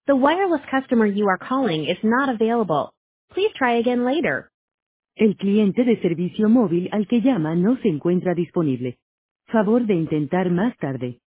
The wireless customer you are calling is not available. Please try again later. El cliente de servicio móvil al que llama no se encuentra disponible. Favor de intentar más tarde.